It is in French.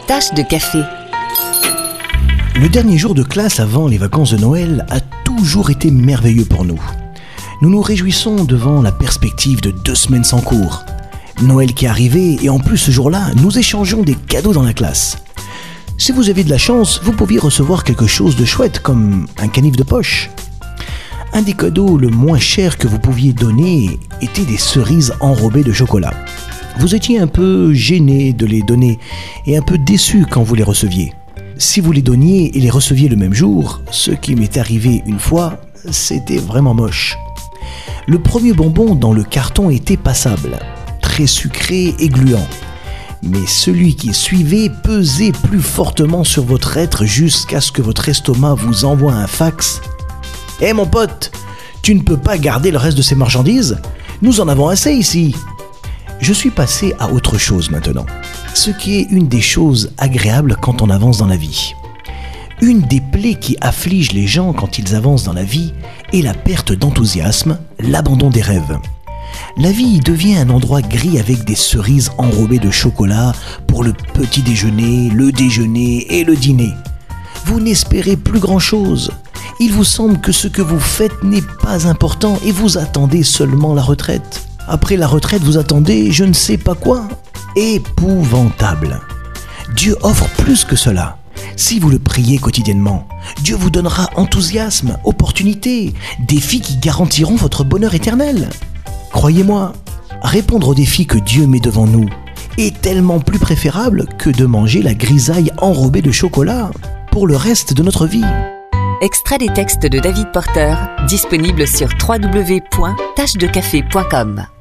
Tasse de café. Le dernier jour de classe avant les vacances de Noël a toujours été merveilleux pour nous. Nous nous réjouissons devant la perspective de 2 semaines sans cours. Noël qui arrivait et en plus ce jour-là, nous échangeons des cadeaux dans la classe. Si vous aviez de la chance, vous pouviez recevoir quelque chose de chouette comme un canif de poche. Un des cadeaux le moins cher que vous pouviez donner était des cerises enrobées de chocolat. Vous étiez un peu gêné de les donner et un peu déçu quand vous les receviez. Si vous les donniez et les receviez le même jour, ce qui m'est arrivé une fois, c'était vraiment moche. Le premier bonbon dans le carton était passable, très sucré et gluant. Mais celui qui suivait pesait plus fortement sur votre être jusqu'à ce que votre estomac vous envoie un fax. « Hé mon pote, tu ne peux pas garder le reste de ces marchandises ? Nous en avons assez ici !» Je suis passé à autre chose maintenant, ce qui est une des choses agréables quand on avance dans la vie. Une des plaies qui affligent les gens quand ils avancent dans la vie est la perte d'enthousiasme, l'abandon des rêves. La vie devient un endroit gris avec des cerises enrobées de chocolat pour le petit déjeuner, le déjeuner et le dîner. Vous n'espérez plus grand-chose. Il vous semble que ce que vous faites n'est pas important et vous attendez seulement la retraite. Après la retraite, vous attendez je ne sais pas quoi. Épouvantable. Dieu offre plus que cela. Si vous le priez quotidiennement, Dieu vous donnera enthousiasme, opportunités, défis qui garantiront votre bonheur éternel. Croyez-moi, répondre aux défis que Dieu met devant nous est tellement plus préférable que de manger la grisaille enrobée de chocolat pour le reste de notre vie. Extrait des textes de David Porter, disponible sur www.tassedecafé.com.